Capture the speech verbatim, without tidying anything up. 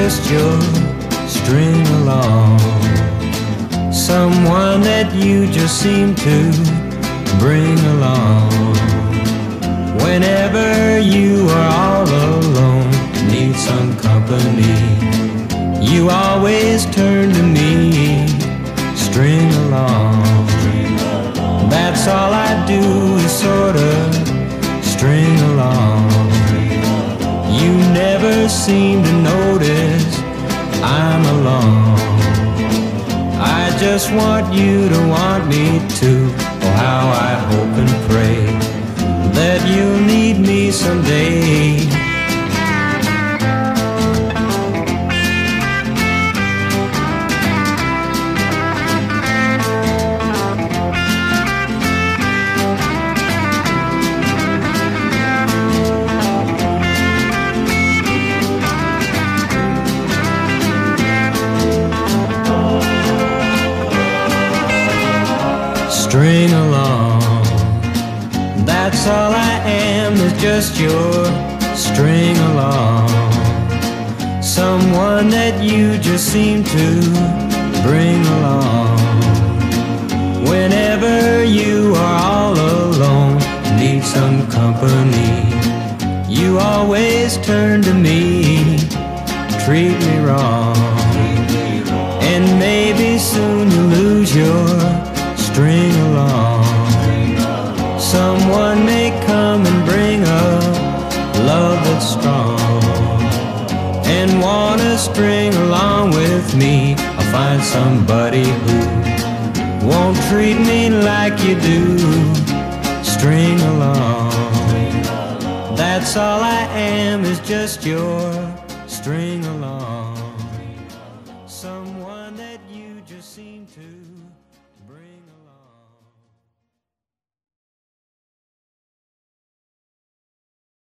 just your string along. Someone that you just seem to bring along. Whenever you are all alone, need some company, you always turn to me, string along. That's all I do is sort of string along. You never seem to notice I'm alone. I just want you to want me too. Oh, how I hope and pray that you'll need me someday. String along, that's all I am, is just your string along. Someone that you just seem to bring along. Whenever you are all alone, need some company, you always turn to me, treat me wrong. And maybe soon you lose your string along. Someone may come and bring a love that's strong, and wanna string along with me. I'll find somebody who won't treat me like you do, string along. That's all I am, is just your string along. Someone that you just seem to